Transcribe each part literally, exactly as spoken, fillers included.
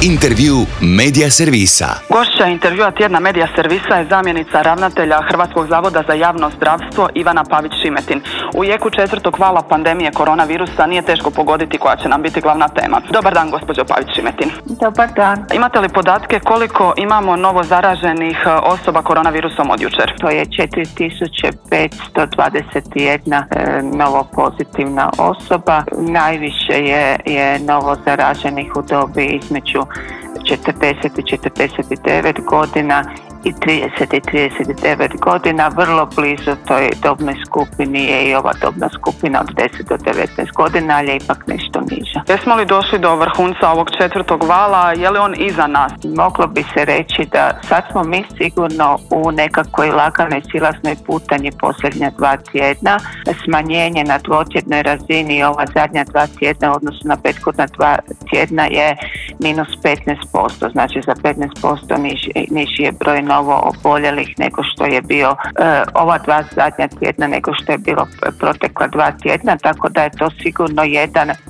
Intervju Medija servisa. Gošća intervjua tjedna Medija servisa je zamjenica ravnatelja Hrvatskog zavoda za javno zdravstvo Ivana Pavić-Šimetin. U jeku četvrtog vala pandemije koronavirusa nije teško pogoditi koja će nam biti glavna tema. Dobar dan, gospođo Pavić-Šimetin. Dobar dan. Imate li podatke koliko imamo novo zaraženih osoba koronavirusom od jučer? To je četiri tisuće petsto dvadeset jedna e, novo pozitivna osoba. Najviše je, je novo zaraženih u dobi između četrdeset i četrdeset devet godina i trideset i trideset devet godina. Vrlo blizu toj dobnoj skupini je i ova dobna skupina od deset do devetnaest godina, ali je ipak nešto niža. Jesmo li došli do vrhunca ovog četvrtog vala? Je li on iza nas? Moglo bi se reći da sad smo mi sigurno u nekakvoj laganoj silaznoj putanji posljednja dva tjedna. Smanjenje na dvotjednoj razini ova zadnja dva tjedna u odnosu na prethodna dva tjedna je minus petnaest posto. Znači za petnaest posto niži, niži je broj novo oboljelih nego što je bio e, ova dva zadnja tjedna nego što je bilo protekla dva tjedna, tako da je to sigurno jedan e,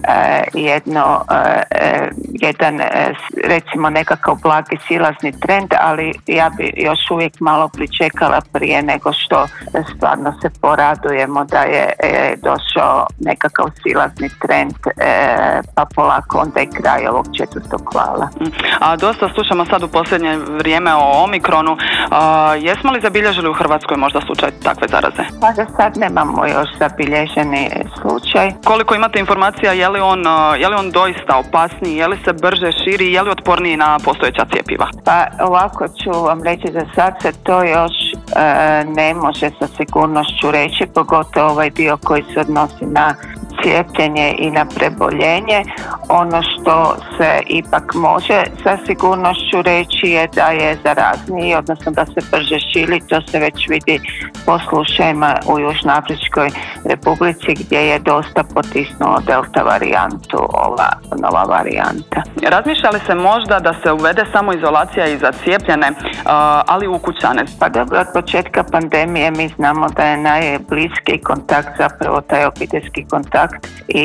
jedno e, jedan e, recimo nekakav blagi silazni trend, ali ja bi još uvijek malo pričekala prije nego što stvarno se poradujemo da je e, došao nekakav silazni trend, e, pa polako onda je kraj ovog četvrtog vala. A dosta slušamo sad u posljednje vrijeme o Omikronu. A, jesmo li zabilježili u Hrvatskoj možda slučaj takve zaraze? Pa za sad nemamo još zabilježeni slučaj. Koliko imate informacija, je li on, je li on doista opasniji, je li se brže širi, je li otporniji na postojeća cjepiva? Pa ovako ću vam reći, za sad se to još e, ne može sa sigurnošću reći, pogotovo ovaj dio koji se odnosi na cijepljenje i na preboljenje. Ono što se ipak može sa sigurnošću reći je da je zarazniji, odnosno da se brže širi. To se već vidi po slučajima u Južnoafričkoj Republici gdje je dosta potisnuo delta varijantu, ova nova varijanta. Razmišlja li se možda da se uvede samoizolacija i za cijepljene, ali u kućane? Pa dobro, od početka pandemije mi znamo da je najbliskiji kontakt zapravo taj obiteljski kontakt i,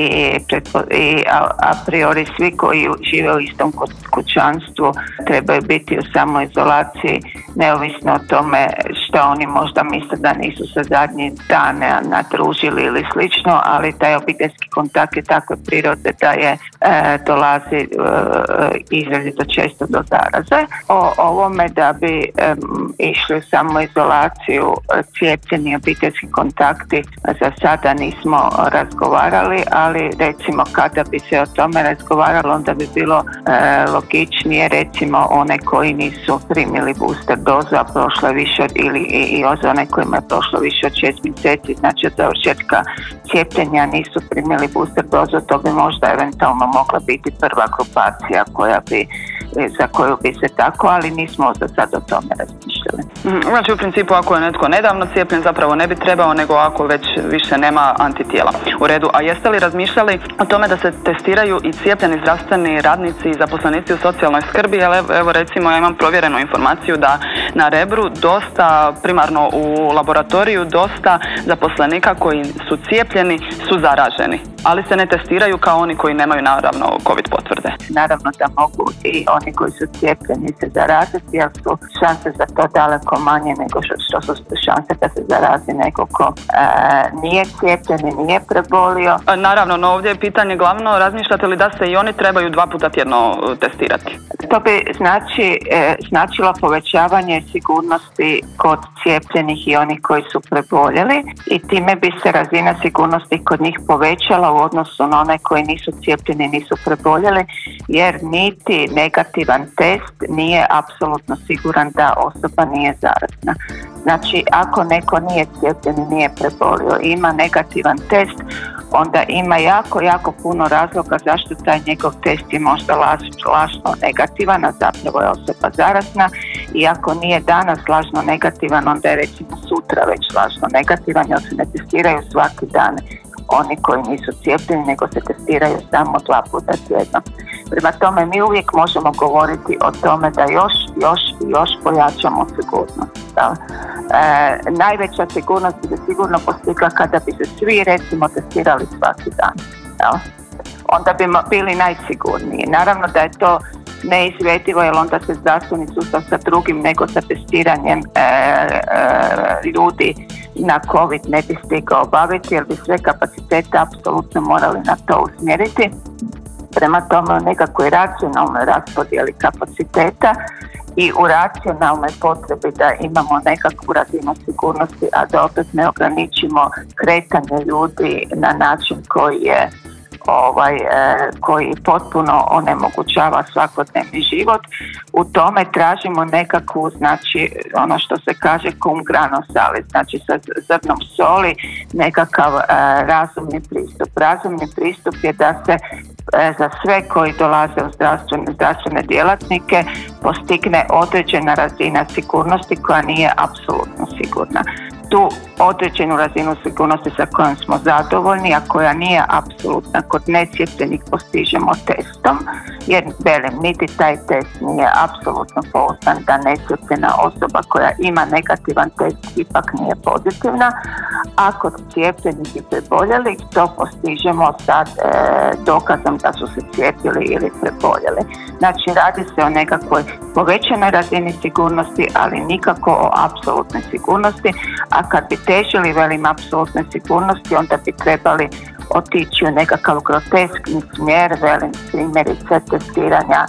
i a, a priori svi koji žive u istom kućanstvu trebaju biti u samoizolaciji, neovisno o tome što oni možda misle da nisu se zadnji dane nadružili ili slično, ali taj obiteljski kontakt je takve prirode da je e, dolazi e, izrazito često do zaraze. O ovome da bi e, išli u samoizolaciju cijepljeni obiteljski kontakti za sada nismo razgovarali, ali recimo kada bi se o tome razgovaralo, onda bi bilo e, logičnije recimo one koji nisu primili booster dozu, a prošlo je više od, ili i, i one kojima je prošlo više od šest mjeseci, znači od završetka cijepljenja nisu primili booster dozu, to bi možda eventualno mogla biti prva grupacija koja bi za koju bi se tako, ali nismo za sad o tome razmišljali. Znači u principu ako je netko nedavno cijepljen zapravo ne bi trebao, nego ako već više nema antitijela. U redu, a jeste li razmišljali o tome da se testiraju i cijepljeni zdravstveni radnici i zaposlenici u socijalnoj skrbi? Jer evo recimo ja imam provjerenu informaciju da na Rebru dosta, primarno u laboratoriju, dosta zaposlenika koji su cijepljeni su zaraženi, ali se ne testiraju kao oni koji nemaju naravno COVID potvrde. Naravno da mogu i oni koji su cijepljeni se zaraziti, jer su šanse za to daleko manje nego što su šanse da se zarazi neko ko e, nije cijepljen i nije prebolio. Naravno, no ovdje je pitanje glavno, razmišljate li da se i oni trebaju dva puta tjedno testirati? To bi znači, e, značilo povećavanje sigurnosti kod cijepljenih i onih koji su preboljeli i time bi se razina sigurnosti kod njih povećala u odnosu na one koji nisu cijepljeni i nisu preboljeli, jer niti negativan test nije apsolutno siguran da osoba nije zarazna. Znači, ako neko nije cijepljen i nije prebolio i ima negativan test, onda ima jako, jako puno razloga zašto taj njegov test je možda laž, lažno negativan, a zapravo je osoba zarazna. I ako nije danas lažno negativan, onda je recimo sutra već lažno negativan, jer se ne testiraju svaki dan oni koji nisu cijepljeni, nego se testiraju samo dva puta tjedno. Prema tome, mi uvijek možemo govoriti o tome da još, još, još pojačamo sigurnost. Da? E, najveća sigurnost bi se sigurno postigla kada bi se svi recimo testirali svaki dan. Da? Onda bi bili najsigurniji. Naravno da je to neizvedivo, jer onda se zdravstveni sustav sa drugim nego sa testiranjem e, e, ljudi na COVID ne bi stigao obaviti, jer bi sve kapacitete apsolutno morali na to usmjeriti. Prema tome, u nekakvoj racionalnoj raspodjeli kapaciteta i u racionalnoj potrebi da imamo nekakvu razinu sigurnosti, a da opet ne ograničimo kretanje ljudi na način koji je ovaj, e, koji potpuno onemogućava svakodnevni život. U tome tražimo nekakvu, znači ono što se kaže cum grano salis, znači sa zrnom soli, nekakav e, razumni pristup. Razumni pristup je da se e, za sve koji dolaze u zdravstvene, zdravstvene djelatnike postigne određena razina sigurnosti koja nije apsolutno sigurna. Tu određenu razinu sigurnosti sa kojom smo zadovoljni, a koja nije apsolutna kod necijepljenih, postižemo testom, jer velim, niti taj test nije apsolutno pouzdan da necijepljena osoba koja ima negativan test ipak nije pozitivna, a kod cijepljenih i preboljelih to postižemo sa e, dokazom da su se cijepili ili preboljeli. Znači, radi se o nekakvoj povećanoj razini sigurnosti, ali nikako o apsolutnoj sigurnosti, a kad bi težili, velim, apsolutne sigurnosti, onda bi trebali otići u nekakav groteskni smjer, velim, primjerice testiranja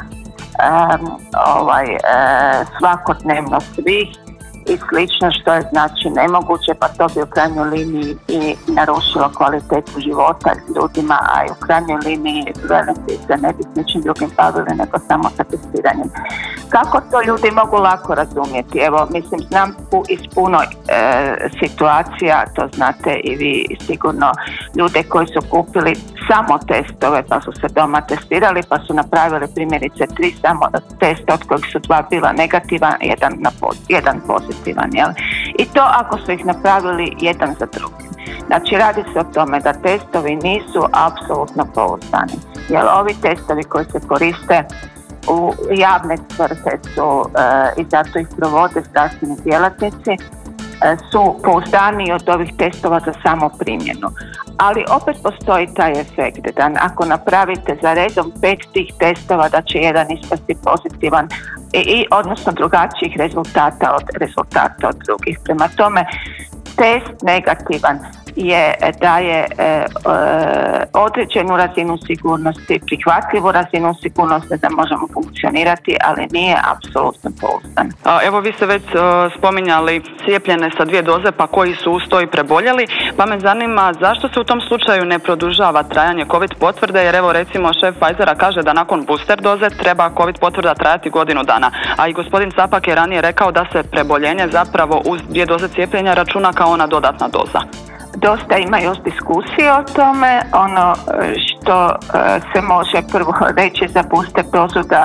um, ovaj, uh, svakodnevno svih i slično, što je znači nemoguće, pa to bi u krajnjoj liniji i narušilo kvalitetu života ljudima, a i u krajnjoj liniji velim bi se ne bi s ničim drugim bavili nego samo sa testiranjem. Kako to ljudi mogu lako razumjeti? Evo, mislim, znam iz puno e, situacija, to znate i vi sigurno, ljude koji su kupili samo testove pa su se doma testirali, pa su napravili primjerice tri samo testa od kojih su dva bila negativan, jedan, na, jedan pozitivan. Jel? I to ako su ih napravili jedan za drugim. Znači, radi se o tome da testovi nisu apsolutno pouzdani. Jer ovi testovi koji se koriste u javne svrhe su e, i zato ih provode zdravstveni djelatnici, e, su pouzdaniji od ovih testova za samo primjenu. Ali opet postoji taj efekt da ako napravite za redom pet tih testova da će jedan ispasti pozitivan i, i odnosno drugačijih rezultata od rezultata od drugih. Prema tome, test negativan je daje e, e, određenu razinu sigurnosti, prihvatljivu razinu sigurnosti da možemo funkcionirati, ali nije apsolutno pouzdan. Evo, vi ste već uh, spominjali cijepljene sa dvije doze, pa koji su uz to i preboljeli, pa me zanima zašto se u tom slučaju ne produžava trajanje COVID potvrde, jer evo recimo šef Pfizera kaže da nakon booster doze treba COVID potvrda trajati godinu dana, a i gospodin Capak je ranije rekao da se preboljenje zapravo uz dvije doze cijepljenja računa kao ona dodatna doza. Dosta ima još diskusije o tome. Ono što se može prvo reći za booster dozu da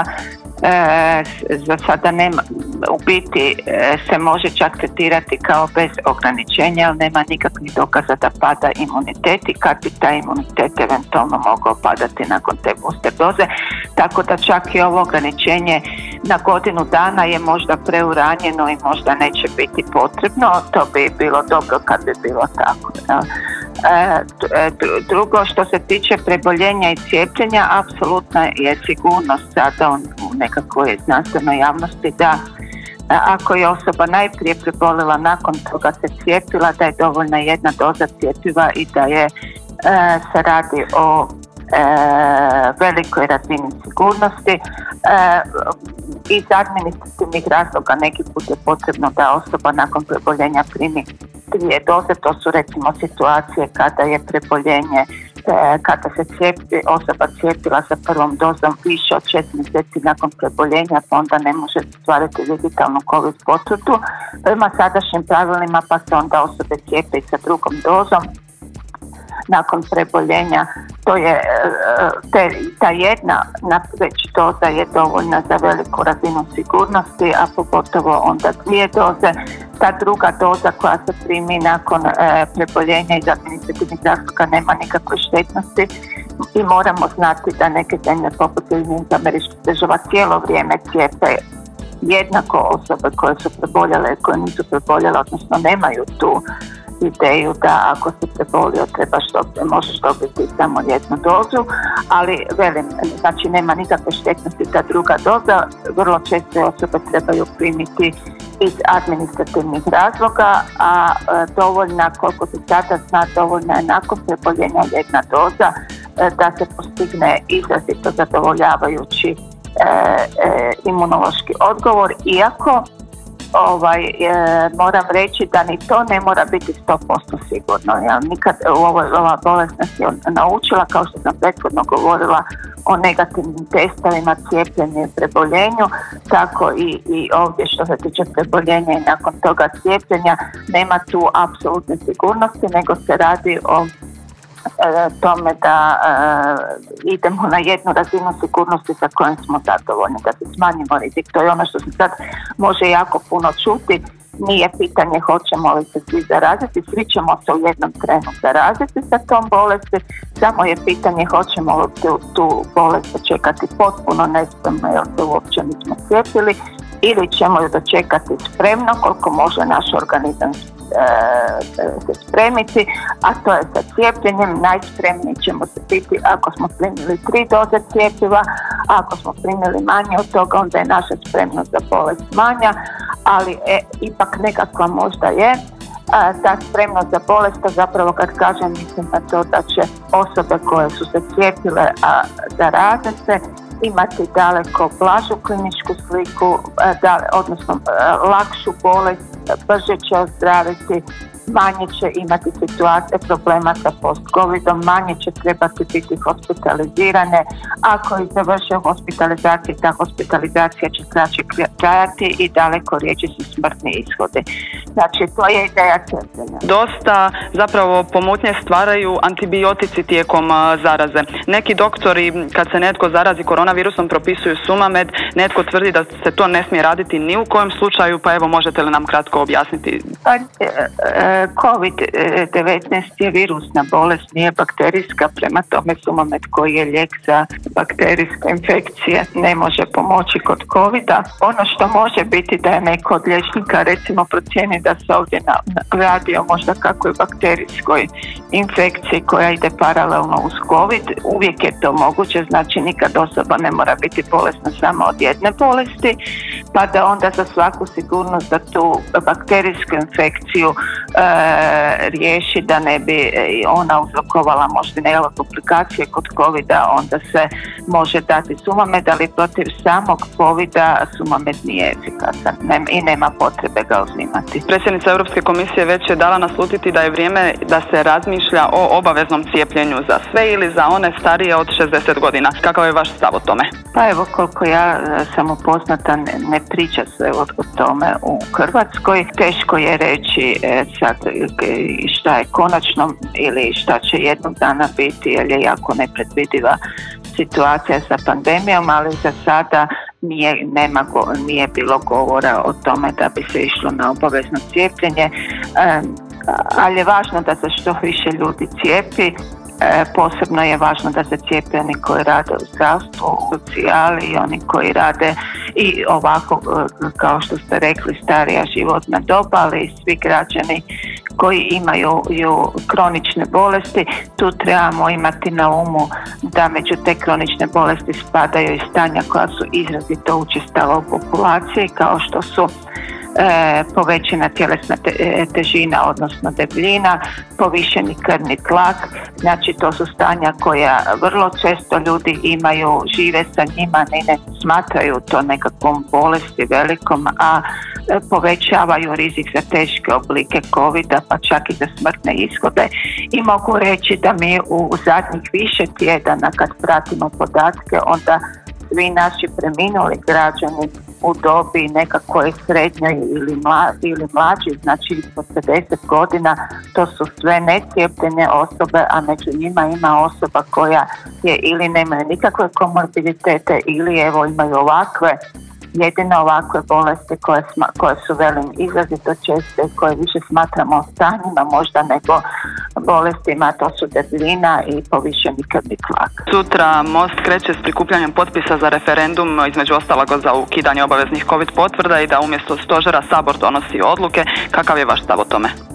e, za sada nema, u biti e, se može čak tretirati kao bez ograničenja, ali nema nikakvih dokaza da pada imunitet i kad bi taj imunitet eventualno mogao padati nakon te booster doze. Tako da čak i ovo ograničenje na godinu dana je možda preuranjeno i možda neće biti potrebno. To bi bilo dobro kad bi bilo tako. E, drugo, što se tiče preboljenja i cijepljenja, apsolutno je sigurnost sada u nekakvoj znanstvenoj javnosti da ako je osoba najprije prebolila, nakon toga se cijepila, da je dovoljna jedna doza cjepiva i da je e, se radi o E, velikoj razini sigurnosti. E, iz administrativnih razloga neki put je potrebno da osoba nakon preboljenja primi dvije doze. To su recimo situacije kada je preboljenje, e, kada se cijepi, osoba cijepila sa prvom dozom više od šest mjeseci nakon preboljenja, pa onda ne može stvariti digitalnu COVID potvrdu. Prema sadašnjim pravilima pa se onda osobe cijepe i sa drugom dozom nakon preboljenja. To je te, ta jedna već doza je dovoljna za veliku razinu sigurnosti, a pogotovo onda dvije doze. Ta druga doza koja se primi nakon e, preboljenja iz administrativnih razloga nema nikakve štetnosti i moramo znati da neke zemlje poput Sjedinjenih Američkih Država cijelo vrijeme cijepe jednako osobe koje su preboljele i koje nisu preboljele, odnosno nemaju tu ideju da ako si prebolio trebaš dobiti, možeš dobiti samo jednu dozu, ali velim, znači nema nikakve štetnosti ta druga doza, vrlo često osobe trebaju primiti iz administrativnih razloga, a dovoljna, koliko se sada zna, dovoljna je nakon preboljenja jedna doza da se postigne izrazito zadovoljavajući e, e, imunološki odgovor, iako ovaj, e, moram reći da ni to ne mora biti sto posto sigurno. Ja nikad u ovoj, ova bolest nas je naučila, kao što sam prethodno govorila o negativnim testovima, cijepljenju i preboljenju, tako i, i ovdje što se tiče preboljenja i nakon toga cijepljenja nema tu apsolutne sigurnosti, nego se radi o tome da e, idemo na jednu razinu sigurnosti sa kojom smo zadovoljni, da se smanjimo rizik. To je ono što se sad može jako puno čuti. Nije pitanje hoćemo li se svi zaraziti, svi ćemo se u jednom trenu zaraziti sa tom bolesti, samo je pitanje hoćemo li tu, tu bolest dočekati potpuno nespremno jer se uopće nismo cijepili, ili ćemo ju dočekati spremno koliko može naš organizam se spremiti, a to je sa cijepljenjem. Najspremniji ćemo se biti ako smo primili tri doze cjepiva, ako smo primili manje od toga onda je naša spremnost za bolest manja, ali e, ipak nekakva možda je a, ta spremnost za bolest, zapravo kad kažem mislim na to da će osobe koje su se cijepile, a zaraze se, imati daleko blažu kliničku sliku, da, odnosno lakšu bolest, brže će ozdraviti, manje će imati situacije problema sa post-covidom, manje će trebati biti hospitalizirane. Ako i završe hospitalizaciju, ta hospitalizacija će kraće trajati i daleko riječi su smrtni ishodi. Znači, to je ideja cijepljenja. Dosta zapravo pomutnje stvaraju antibiotici tijekom zaraze. Neki doktori, kad se netko zarazi koronavirusom, propisuju Sumamed, netko tvrdi da se to ne smije raditi ni u kojem slučaju, pa evo možete li nam kratko objasniti? Pa, e, e, kovid devetnaest je virusna bolest, nije bakterijska, prema tome Sumamed koji je lijek za bakterijske infekcije ne može pomoći kod covida. Ono što može biti da je neko od liječnika recimo procijeni da se ovdje radi o možda kakvoj bakterijskoj infekciji koja ide paralelno uz covid, uvijek je to moguće, znači nikad osoba ne mora biti bolesna samo od jedne bolesti, pa da onda za svaku sigurnost da tu bakterijsku infekciju e, riješi da ne bi ona uzrokovala možda neke komplikacije kod covida, onda se može dati Sumamed, ali protiv samog covida Sumamed nije efikasan i nema potrebe ga uzimati. Predsjednica Europske komisije već je dala naslutiti da je vrijeme da se razmišlja o obaveznom cijepljenju za sve ili za one starije od šezdeset godina. Kakav je vaš stav o tome? Pa evo, koliko ja sam upoznata, ne, ne priča se o, o tome u Hrvatskoj. Teško je reći e, sad šta je konačno ili šta će jednog dana biti, jer je jako nepredvidiva situacija sa pandemijom, ali za sada nije, nema, nije bilo govora o tome da bi se išlo na obavezno cijepljenje, e, ali je važno da se što više ljudi cijepi. E, posebno je važno da se cijepe oni koji rade u zdravstvu, u socijali i oni koji rade i ovako, kao što ste rekli, starija životna doba, ali i svi građani koji imaju ju, kronične bolesti. Tu trebamo imati na umu da među te kronične bolesti spadaju i stanja koja su izrazito učestala u populaciji, kao što su E, povećana tjelesna te, težina, odnosno debljina, povišeni krvni tlak, znači to su stanja koja vrlo često ljudi imaju, žive sa njima, ne, ne smatraju to nekakvom bolesti velikom, a e, povećavaju rizik za teške oblike covida, pa čak i za smrtne ishode. I mogu reći da mi u zadnjih više tjedana kad pratimo podatke, onda svi naši preminuli građani u dobi nekakvoj srednjoj ili, mla, ili mlađi, znači ispod pedeset godina, to su sve necijepljene osobe, a među njima ima osoba koja je ili nemaju nikakve komorbiditete ili evo imaju ovakve, jedine ovakve bolesti koje, sma, koje su velim izrazito česte i koje više smatramo stanjima možda nego bolestima, to su debljina i povišeni krvni tlak. Sutra Most kreće s prikupljanjem potpisa za referendum, između ostalog za ukidanje obaveznih covid potvrda i da umjesto stožera Sabor donosi odluke. Kakav je vaš stav o tome?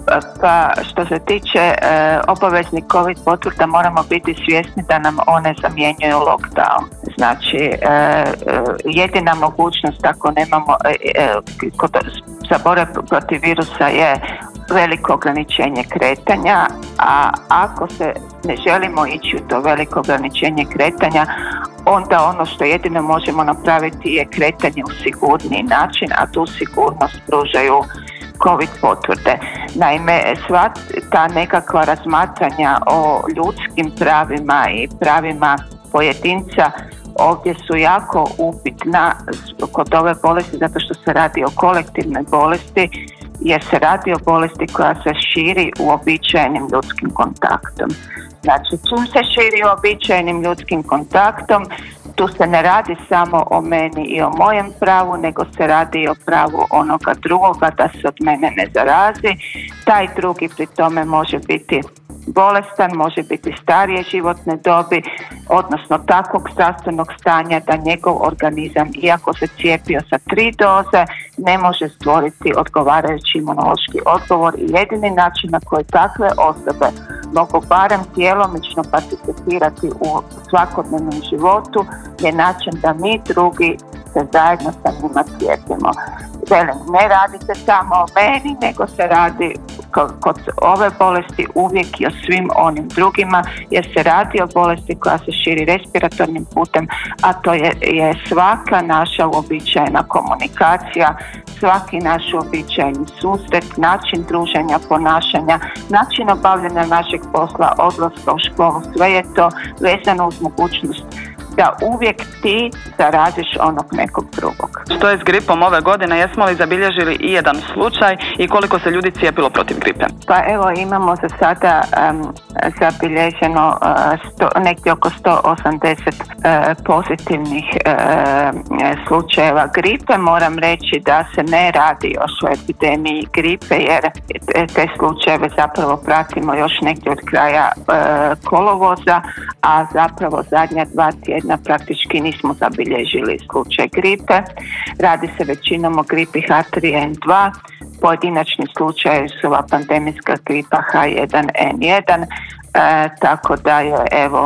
Pa što se tiče e, obaveznih COVID potvrda, moramo biti svjesni da nam one zamjenjuju lockdown. Znači e, e, jedina mogućnost ako nemamo e, e, kod, za borbu protiv virusa je veliko ograničenje kretanja, a ako se ne želimo ići u to veliko ograničenje kretanja, onda ono što jedino možemo napraviti je kretanje u sigurniji način, a tu sigurnost pružaju COVID potvrde. Naime, sva ta nekakva razmatranja o ljudskim pravima i pravima pojedinca ovdje su jako upitna kod ove bolesti, zato što se radi o kolektivnoj bolesti, jer se radi o bolesti koja se širi uobičajenim ljudskim kontaktom. Znači, čim se širi uobičajenim ljudskim kontaktom, tu se ne radi samo o meni i o mojem pravu, nego se radi i o pravu onoga drugoga da se od mene ne zarazi. Taj drugi pri tome može biti bolestan, može biti starije životne dobi, odnosno takvog zdravstvenog stanja da njegov organizam, iako se cijepio sa tri doze, ne može stvoriti odgovarajući imunološki odgovor i jedini način na koji takve osobe mogu barem djelomično participirati u svakodnevnom životu je način da mi drugi se zajedno sa njima cijepimo. Velim, ne radi se samo o meni, nego se radi kod ove bolesti uvijek i o svim onim drugima, jer se radi o bolesti koja se širi respiratornim putem, a to je, je svaka naša uobičajena komunikacija, svaki naš uobičajeni susret, način druženja, ponašanja, način obavljanja našeg posla, odlaska u školu, sve je to vezano uz mogućnost da uvijek ti zaraziš onog nekog drugog. Što je s gripom ove godine? Jesmo li zabilježili i jedan slučaj i koliko se ljudi cijepilo protiv gripe? Pa evo, imamo za sada um, zabilježeno uh, sto, negdje oko sto osamdeset uh, pozitivnih uh, slučajeva gripe. Moram reći da se ne radi još o epidemiji gripe, jer te slučajeve zapravo pratimo još negdje od kraja uh, kolovoza, a zapravo zadnja dva tjedna praktički nismo zabilježili slučaj gripe. Radi se većinom o gripi H tri N dva, pojedinačni slučajevi su ova pandemijska gripa H jedan N jedan, e, tako da je evo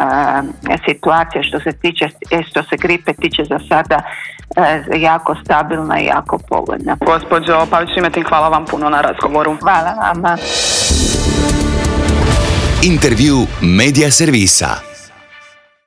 e, situacija što se tiče, što se gripe tiče za sada e, jako stabilna i jako povoljna. Gospođo Pavić-Šimetin, hvala vam puno na razgovoru. Hvala vama. Intervju Media Servisa.